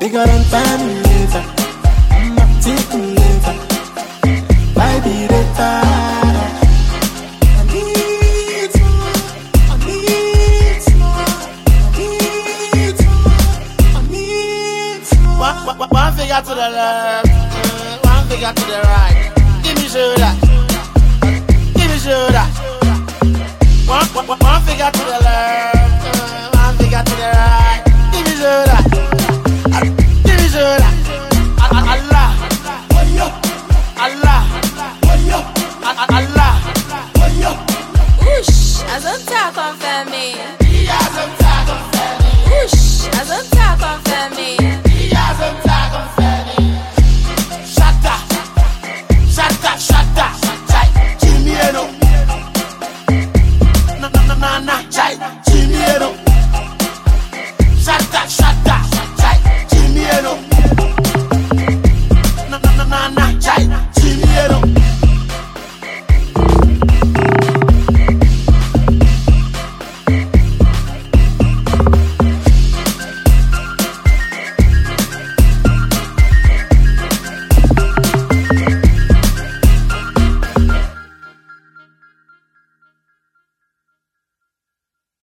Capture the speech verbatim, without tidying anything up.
Bigger than time later. I'm a tickle later. By the data. I need more. I need more. I need more. I need more. One, one, one finger to the left, uh, one finger to the right. Give me shoulder. Give me shoulder. One, one, one finger to the left, uh, one finger to the right. Give me shoulder. Give me shoulder. Allah. Allah. Allah. Whoosh, as on talk on family.